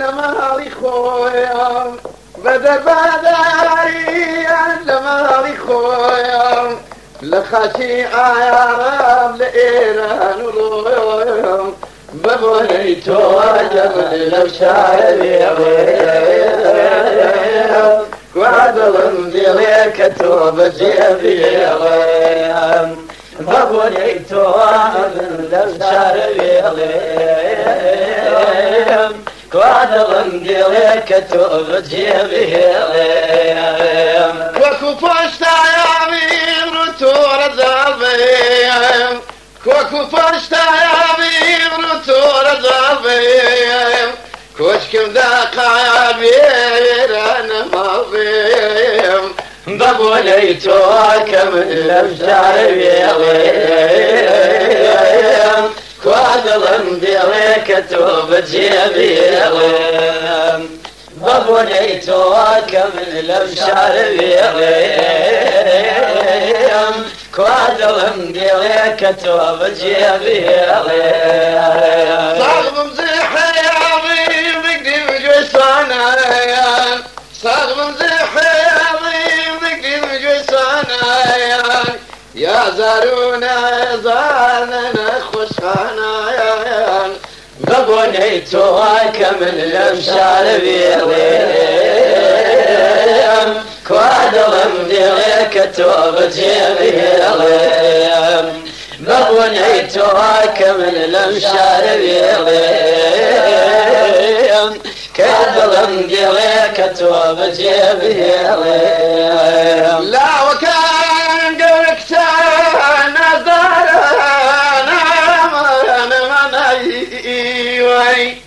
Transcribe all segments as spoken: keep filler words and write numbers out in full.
مالي خويا بدر بداري أنا مالي خويا لخشي عيارم لإيران ولويا ببنيتو جبل لو شاربي وعدل ديليك توب جيبي ببنيتو جبل لو شاربي وعدل ديليك توب جيبي وكفشت يا مين رتور زابي وكفشت يا مين رتور زابي كشكم ذاق يا بير انا ماضي ببنيتو كمل الابشار بيغيم كوادل ديريك توب جيبي ببنيتو كمل الابشار بيغيم كوادل ديريك توب جيبي صاغم زيحي يا ضيم بقدم جسانا صاغم زيحي يا ضيم بقدم جسانا يا زارونا يا زارنا خشخانا ببنيتو كمل الامشار بيغيم كوادل ديريك توب جيبي ببنيتو كمل الامشار بيغيم كادل ديريك توب جيبي لا وكان قولك سانا زارنا من ايوي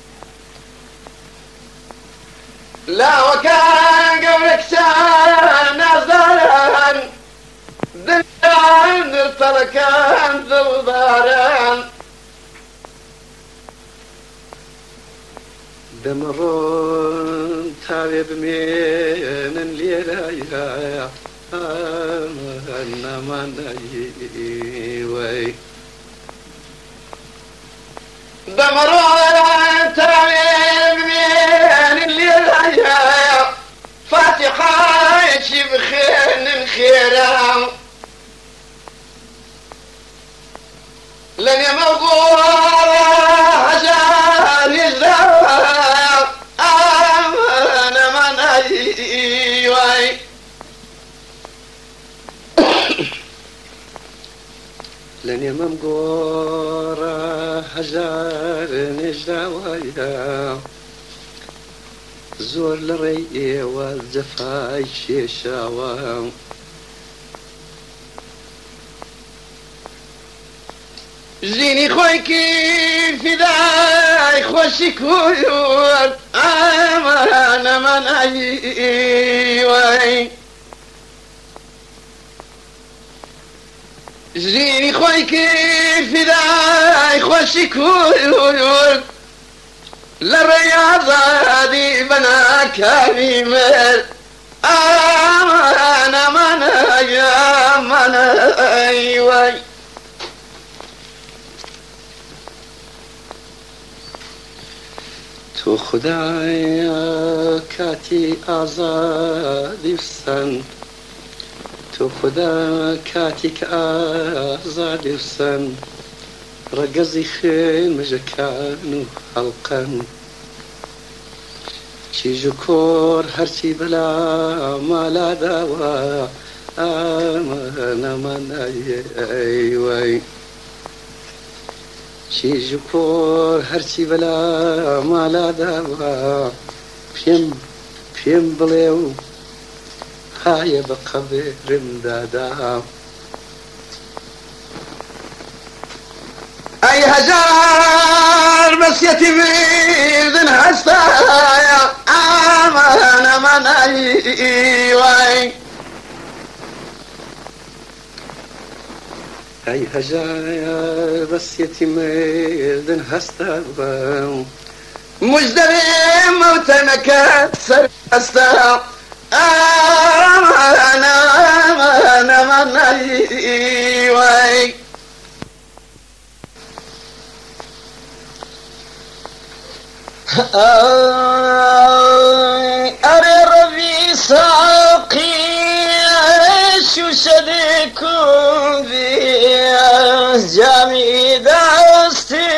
لا وكان قولك سانا زارنا دنيا تركان ذلباران دمرون تابي بمين الليلة يا أنا ما نايوي دمرون تابي بمين الليلة يا فاتحة يشيب خين خيرا لن يمغور عشان الزواج أنا من أيوي لن يمغور عشان الزواج زور لري والزفاي شيشاوام زيني خويكي في داي خوشي كويور أنا من أيوي زيني خويكي في داي خوشي كويور للرياضة دي بنا كريمة أنا من أيوي تو خدایا کاتی آزادی بسن تو خدا کاتی که آزادی بسن رقصي خيم جكان وحلقا شي جكور هرشي بلا ما لا دوا أنا من أيوي شي جكور هرشي بلا ما لا دوا بيم بيم بليو هاي بقبر مدادا أي هزار بس يتبيذن هستايا أنا من أيوي أي هزار بس يتبيذن هستايا مجدري موتنا كتسر هستايا أنا أنا من أيوي أري ربي ساقي شو شدكم بي جامي داستي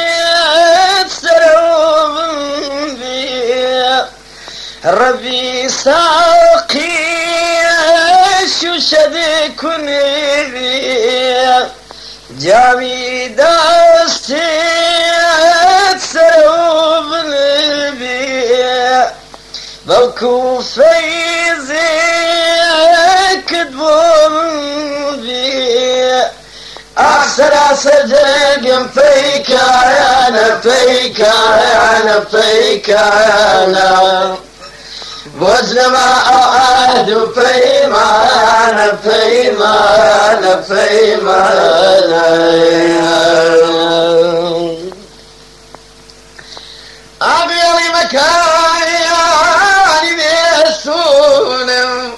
تسرب بي ربي ساقي شو شدكم بي جامي داستي تسرب بي بلكو فيزي كدبون بي أحسن أصدق فيك أنا فيك أنا فيك أنا وزن ما أعد فيما أنا فيما أنا فيما أبيض مكاني بيسونم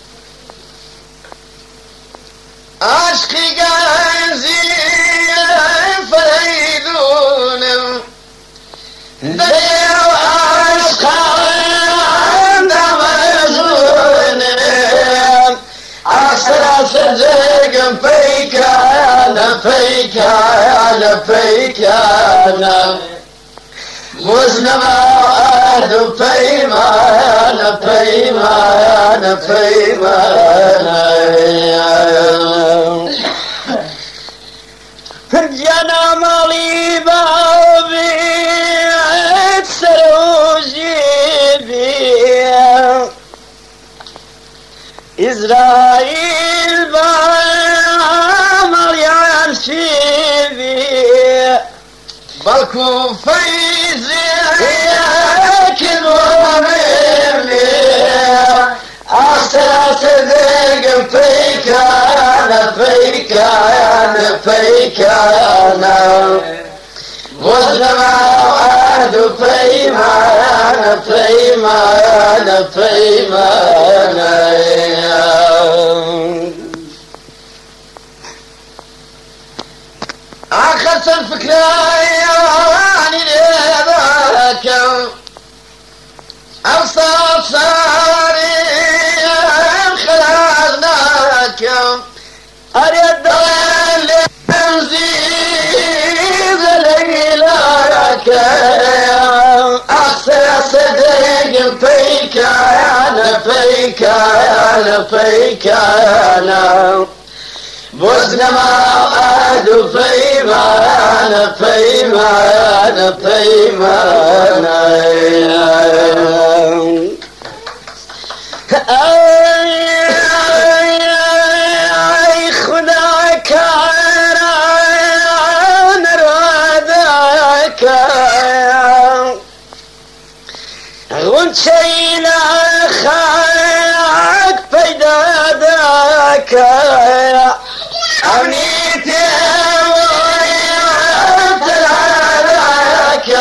عشقي قنزي فريدونم ديو عشقا دمزونم أحسن صدق فيك أنا فيك أنا فيك أنا وزنما أهد فيما فيما فيما جنا مالي بابي سروجي بي إسرائيل بامر يعرشي بي بالكو فيزي أحسن صدق فيك أنا فيك أنا فيك أنا وزنما أعد فيما أنا فيما أنا فيما أنا أخذت الفكرة يعني لذاك أوصاف صاري خلقناك أريد اللي أنزيز ليلك أحسن صدق فيك أنا فيك أنا فيك أنا وزن ما أعد فيما أنا فيما أنا فيما أنا أي خداك نرادك غنشينا خاك فيدادك أمنيتي وتلالك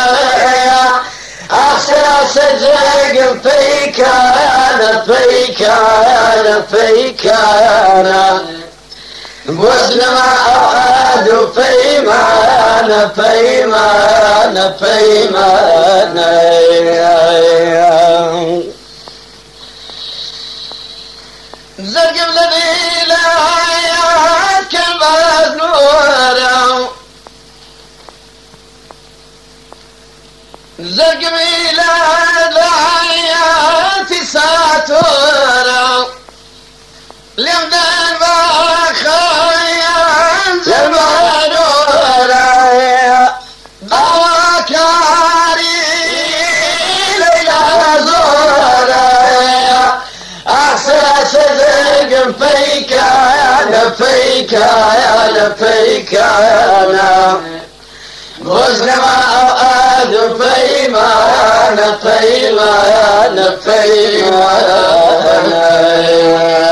أحسن صدق فيك أنا فيك أنا فيك أنا وزن ما أعد فيما أنا فيما أنا فيما أنا زرق الذي لا كلمة نور زرق ميلاد حياتي ساتور لمدان بخيان زمانور بواكاري ليلة زور أحسن صدق فيك أنا فيك أنا فيك أنا وزن ما أعد فيما أنا فيما أنا فيما أنا